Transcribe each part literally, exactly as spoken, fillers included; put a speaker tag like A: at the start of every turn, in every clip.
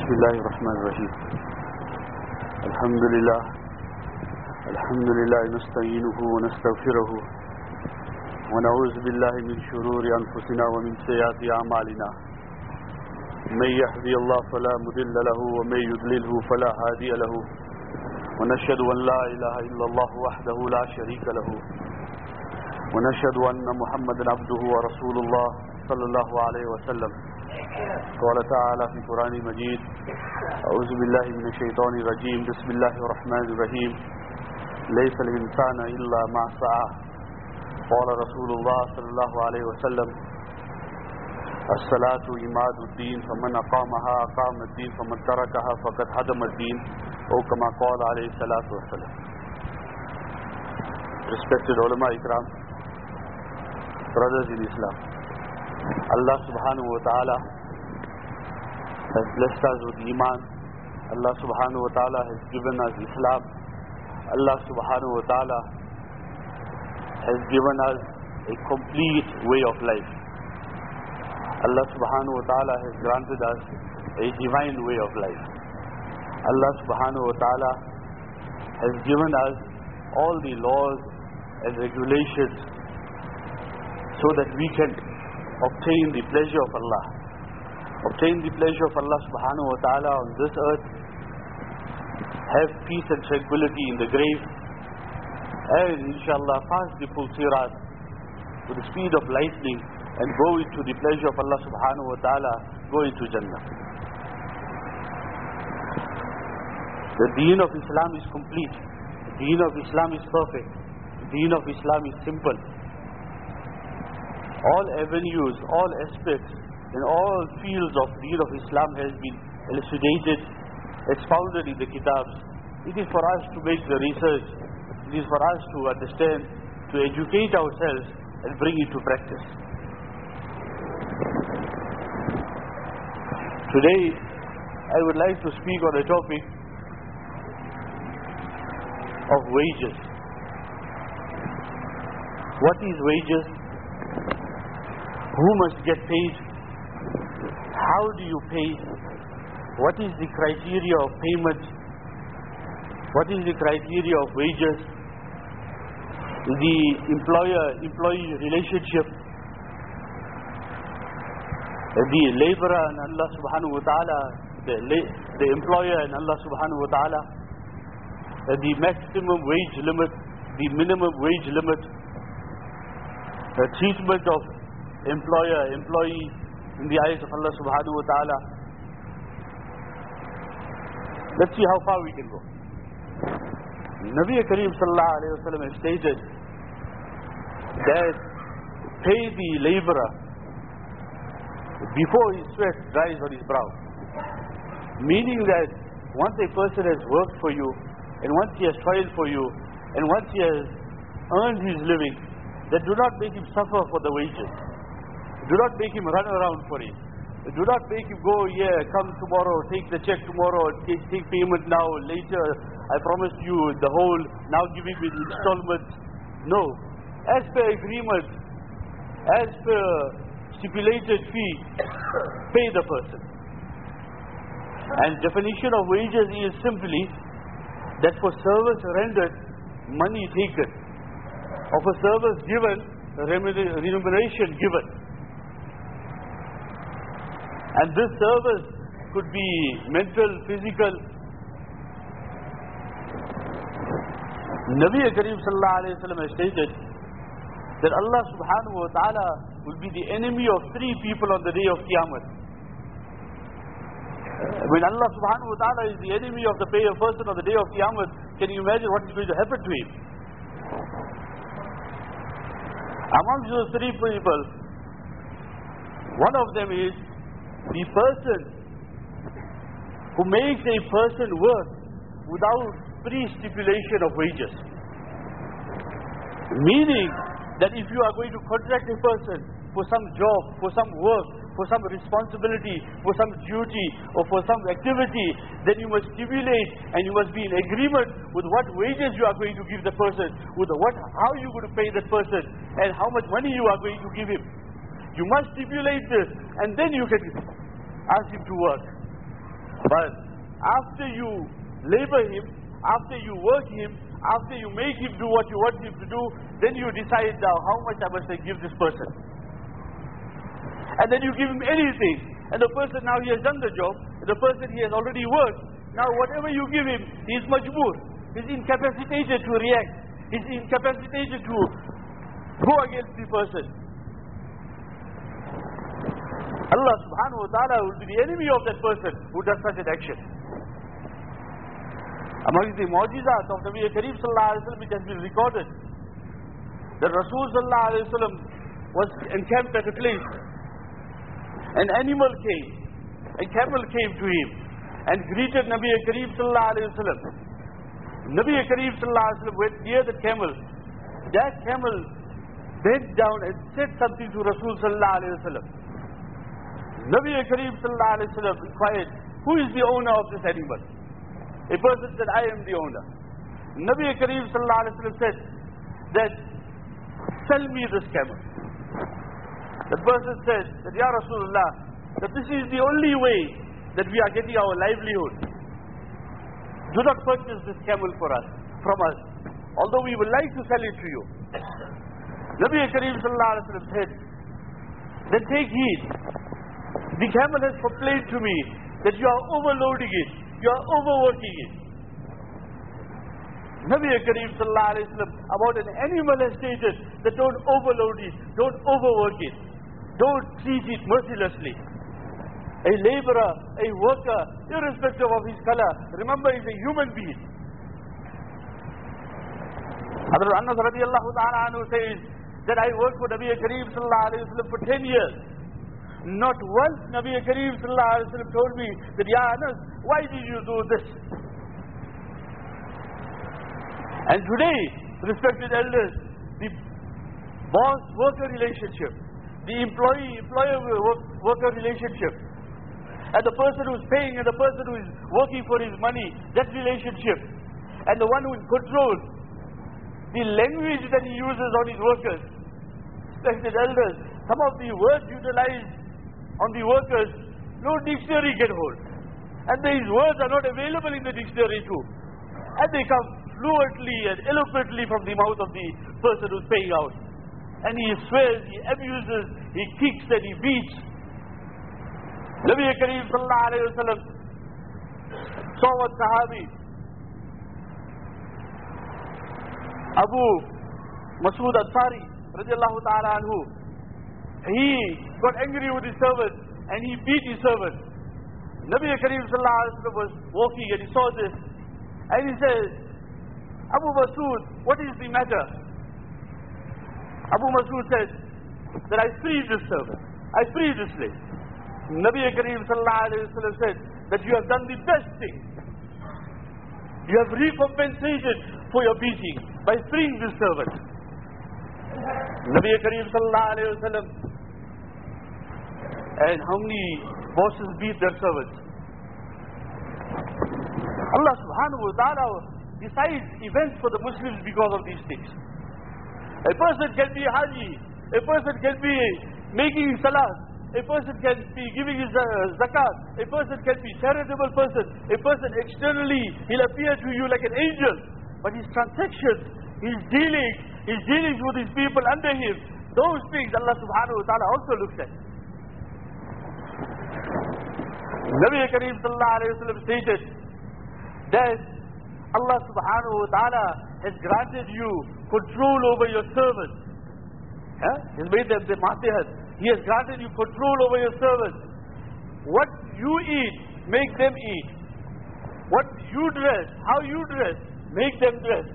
A: بسم الله الرحمن الرحيم الحمد لله الحمد لله نستعينه ونستغفره ونعوذ بالله من شرور أنفسنا ومن سيئات أعمالنا من يهدي الله فلا مضل له ومن يضلله فلا هادي له ونشهد أن لا إله إلا الله وحده لا شريك له ونشهد أن محمدا عبده ورسول الله صلى الله عليه وسلم قال تعالى في القرآن المجيد أعوذ بالله من الشيطان الرجيم بسم الله الرحمن الرحيم ليس الإنسان إلا ما سعى قال رسول الله صلى الله عليه وسلم الصلاة عماد الدين فمن أقامها أقام الدين فمن تركها فقد هدم الدين أو كما قال عليه الصلاة والسلام. Respected ulama ikram, brothers in Islam, Allah subhanahu wa ta'ala has blessed us with Iman. Allah subhanahu wa ta'ala has given us Islam. Allah subhanahu wa ta'ala has given us a complete way of life. Allah subhanahu wa ta'ala has granted us a divine way of life. Allah subhanahu wa ta'ala has given us all the laws and regulations so that we can obtain the pleasure of Allah. Obtain the pleasure of Allah subhanahu wa ta'ala on this earth, have peace and tranquility in the grave, and inshallah pass the full sirat with the speed of lightning and go into the pleasure of Allah subhanahu wa ta'ala, go into Jannah. The deen of Islam is complete. The deen of Islam is perfect. The deen of Islam is simple. All avenues, all aspects, in all fields of deen of Islam has been elucidated, expounded in the kitabs. It is for us to make the research. It is for us to understand, to educate ourselves and bring it to practice. Today, I would like to speak on the topic of wages. What is wages? Who must get paid? How do you pay? What is the criteria of payment? What is the criteria of wages? The employer-employee relationship, the laborer and Allah subhanahu wa ta'ala, the, the employer and Allah subhanahu wa ta'ala, the maximum wage limit, the minimum wage limit, the treatment of employer, employee in the eyes of Allah subhanahu wa ta'ala. Let's see how far we can go. Nabi Kareem sallallahu alayhi wa sallam has stated that pay the laborer before his sweat dries on his brow. Meaning that once a person has worked for you, and once he has toiled for you, and once he has earned his living, then do not make him suffer for the wages. Do not make him run around for it. Do not make him go, yeah, come tomorrow, take the check tomorrow, take, take payment now, later, I promised you the whole, now give him in installments. No. As per agreement, as per stipulated fee, pay the person. And definition of wages is simply that for service rendered, money taken. Of a service given, remuneration given. And this service could be mental, physical. Nabi Kareem sallallahu alayhi wa sallam has stated that Allah subhanahu wa ta'ala will be the enemy of three people on the day of Qiyamah. When Allah subhanahu wa ta'ala is the enemy of the pay of person on the day of Qiyamah, can you imagine what is going to happen to him? Amongst those three people, one of them is the person who makes a person work without pre-stipulation of wages. Meaning that if you are going to contract a person for some job, for some work, for some responsibility, for some duty, or for some activity, then you must stipulate and you must be in agreement with what wages you are going to give the person, with what, how you are going to pay that person, and how much money you are going to give him. You must stipulate this, and then you can ask him to work. But after you labor him, after you work him, after you make him do what you want him to do, then you decide now how much I must I give this person. And then you give him anything. And the person now he has done the job, the person he has already worked. Now whatever you give him, he is majboor. He is incapacitated to react. He is incapacitated to go against the person. Allah subhanahu wa ta'ala will be the enemy of that person who does such an action. Among the mu'jizat of Nabi Kareem sallallahu alayhi wa sallam, which has been recorded, that Rasul sallallahu alayhi wa sallam was encamped at a place. An animal came, a camel came to him and greeted Nabi Kareem sallallahu alayhi wa sallam. Nabi Kareem sallallahu alayhi wa sallam went near the camel. That camel bent down and said something to Rasul sallallahu alayhi wa sallam. Nabi Kareem sallallahu alayhi wa sallam inquired, who is the owner of this animal? A person said, I am the owner. Nabi Kareem sallallahu alayhi wa sallam said that, sell me this camel. The person said that, Ya Rasulullah, that this is the only way that we are getting our livelihood. Do not purchase this camel for us, from us, although we would like to sell it to you. Nabi Kareem sallallahu alayhi wa sallam said, then take heed. The camel has complained to me that you are overloading it, you are overworking it. Nabi Kareem sallallahu alayhi wa sallam about an animal has stated that don't overload it, don't overwork it, don't treat it mercilessly. A laborer, a worker, irrespective of his color, remember he is a human being. Hazrat Anas radiallahu ta'ala anhu says that I worked for Nabi Kareem sallallahu alayhi wa sallam for ten years. Not once Nabi Kareem sallallahu alayhi wa sallam told me that, Ya Anas, why did you do this? And today, respected elders, the boss-worker relationship, the employee-employer-worker relationship, and the person who is paying and the person who is working for his money, that relationship, and the one who is controlled, the language that he uses on his workers, respected elders, some of the words utilized on the workers, no dictionary can hold. And these words are not available in the dictionary too. And they come fluently and eloquently from the mouth of the person who's paying out. And he swears, he abuses, he kicks and he beats. Nabi Kareem sallallahu alayhi wa sallam saw one Sahabi, Abu Masood Ansari radiallahu ta'ala anhu. He got angry with his servant and he beat his servant. Nabi Kareem sallallahu alayhi wa sallam was walking and he saw this. And he says, Abu Masood, what is the matter? Abu Masood said that I freed this servant. I freed this slave. Nabi Kareem sallallahu alayhi wa sallam said that you have done the best thing. You have recompensated for your beating by freeing this servant. Nabi Kareem sallallahu alayhi wa sallam. And how many bosses beat their servants? Allah subhanahu wa ta'ala decides events for the Muslims because of these things. A person can be haji, a person can be making salat, a person can be giving his uh, zakat, a person can be charitable person, a person externally, he'll appear to you like an angel, but his transactions, his dealings, his dealings with his people under him, those things Allah subhanahu wa ta'ala also looks at. Nabi Kareem sallallahu alayhi wa sallam stated that Allah subhanahu wa ta'ala has granted you control over your servants. Huh? He has made them the matihat. He has granted you control over your servants. What you eat, make them eat. What you dress, how you dress, make them dress.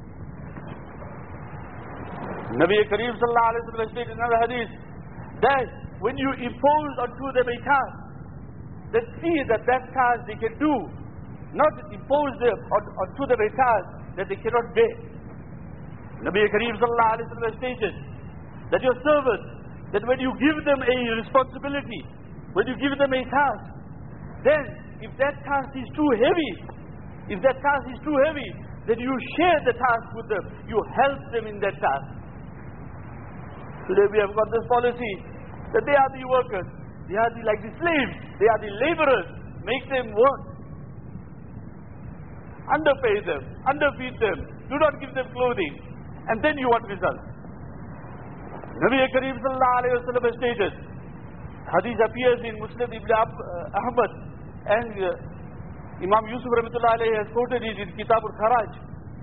A: Nabi Kareem sallallahu alayhi wa sallam stated in another hadith that when you impose unto them a task, then see that that task they can do, not impose them onto them a task that they cannot bear. Nabi Kareem sallallahu alayhi wa sallam stated that your servants, that when you give them a responsibility, when you give them a task, then if that task is too heavy, if that task is too heavy, then you share the task with them, you help them in that task. Today we have got this policy that they are the workers, they are the, like the slaves, they are the laborers, make them work, underpay them, underfeed them, do not give them clothing, and then you want results. Nabi Kareem sallallahu alayhi wa sallam has stated, hadith appears in Muslim Ibn Ahmad, and uh, Imam Yusuf rahmatullah alayhi has quoted it in Kitab al-Kharaj.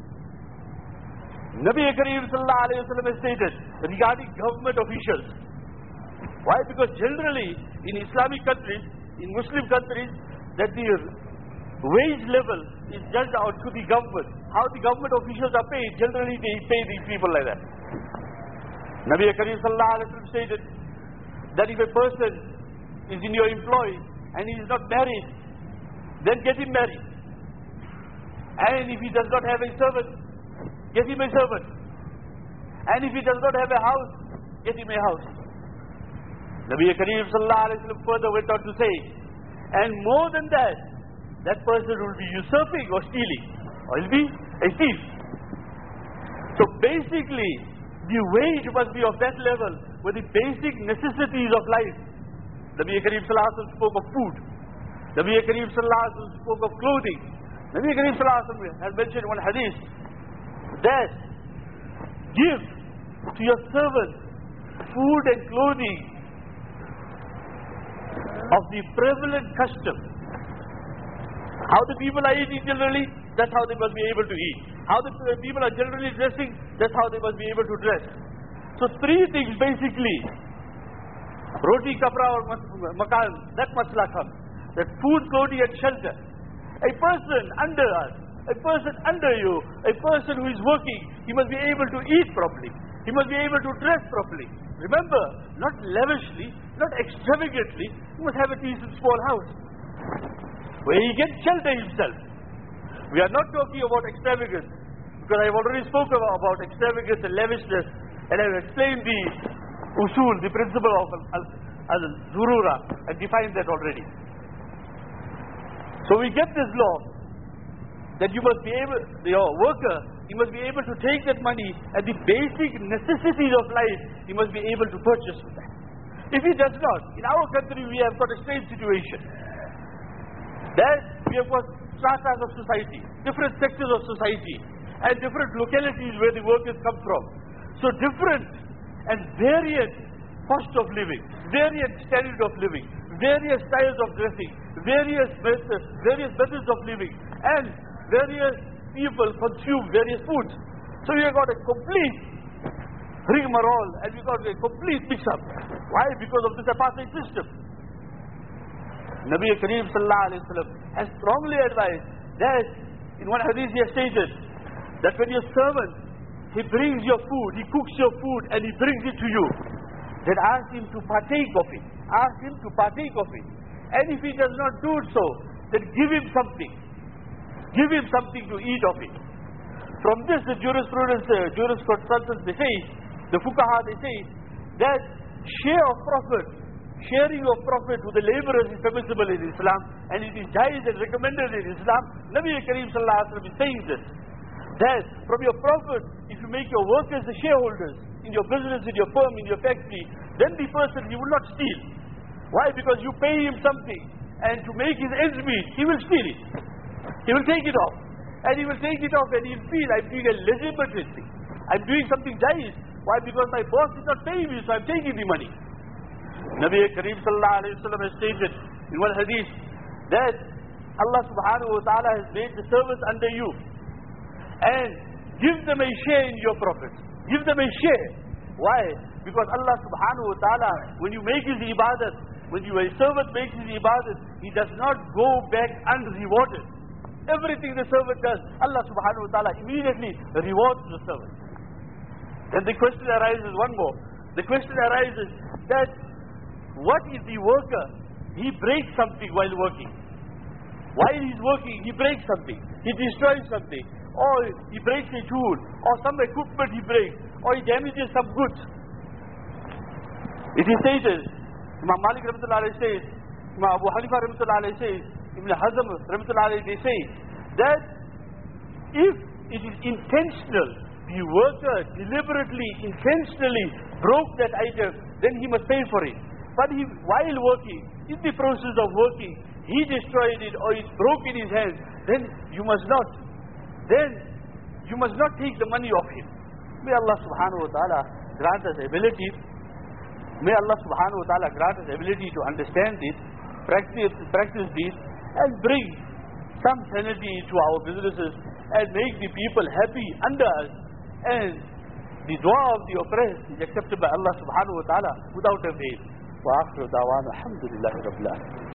A: Nabi Kareem sallallahu alayhi wa sallam has stated regarding government officials. Why? Because generally in Islamic countries, in Muslim countries, that the wage level is judged out to the government. How the government officials are paid, generally they pay these people like that. Nabi Kareem sallallahu alayhi wa sallam stated that if a person is in your employ and he is not married, then get him married. And if he does not have a servant, get him a servant. And if he does not have a house, get him a house. Nabi Kareem sallallahu alayhi wa sallam further went on to say, and more than that, that person will be usurping or stealing, or will be a thief. So basically, the wage must be of that level where the basic necessities of life. Nabi Kareem sallallahu alayhi wa sallam spoke of food. Nabi Kareem sallallahu alayhi wa sallam spoke of clothing. Nabi Kareem sallallahu alayhi wa sallam has mentioned one hadith that give to your servant food and clothing of the prevalent custom. How the people are eating generally, that's how they must be able to eat. How the people are generally dressing, that's how they must be able to dress. So three things basically. Roti, kapra or makan, that masla comes. That food, clothing and shelter. A person under us, a person under you, a person who is working, he must be able to eat properly. He must be able to dress properly. Remember, not lavishly, not extravagantly, he must have a decent small house where he can shelter himself. We are not talking about extravagance, because I have already spoken about extravagance and lavishness, and I have explained the usul, the principle of al-zurura, and defined that already. So we get this law, that you must be able, your worker, he must be able to take that money and the basic necessities of life, he must be able to purchase with that. If he does not, in our country we have got a strange situation. That we have got stratas of society, different sectors of society, and different localities where the workers come from. So different and varied cost of living, varied standard of living, various styles of dressing, various methods, various methods of living, and various people consume various foods. So we have got a complete rigmarole, and we got a complete mix-up. Why? Because of this apartheid system. Nabi Kareem sallallahu alayhi wa sallam has strongly advised that, in one hadith he has stated, that when your servant, he brings your food, he cooks your food and he brings it to you, then ask him to partake of it. Ask him to partake of it. And if he does not do so, then give him something. Give him something to eat of it. From this, the jurisprudence, uh, jurisconsultants, they say, the fuqaha, they say, that share of profit, sharing of profit with the laborers is permissible in Islam, and it is jaiz and recommended in Islam. Nabi Kareem sallallahu alayhi wa sallam is saying this, that from your profit, if you make your workers the shareholders, in your business, in your firm, in your factory, then the person, he will not steal. Why? Because you pay him something, and to make his ends meet, he will steal it. He will take it off. And he will take it off and he will feel, I'm doing a legitimate thing. I'm doing something jaiz. Why? Because my boss is not paying me, so I'm taking the money. Nabi Kareem sallallahu alayhi wa sallam has stated in one hadith that Allah subhanahu wa ta'ala has made the servants under you, and give them a share in your profits. Give them a share. Why? Because Allah subhanahu wa ta'ala, when you make his ibadat, when you, a servant makes his ibadat, he does not go back unrewarded. Everything the servant does, Allah subhanahu wa ta'ala immediately rewards the servant. Then the question arises one more. The question arises that what if the worker, he breaks something while working? While he's working, he breaks something. He destroys something. Or he breaks a tool. Or some equipment he breaks. Or he damages some goods. It is stated, Imam Malik rahmatullah alayhi says, Imam Abu Hanifa rahmatullah alayhi says, Ibn Hazm rahmatullah alayhi, they say that if it is intentional, the worker deliberately, intentionally broke that item, then he must pay for it. But he, while working, in the process of working, he destroyed it or it broke in his hands, then you must not then you must not take the money of him. May Allah subhanahu wa ta'ala grant us ability. May Allah subhanahu wa ta'ala grant us ability to understand this, practice, practice this, and bring some sanity to our businesses and make the people happy under us. And the dua of the oppressed is accepted by Allah subhanahu wa ta'ala without a veil. Wa akhiru da'wana alhamdulillahi rabbil alamin.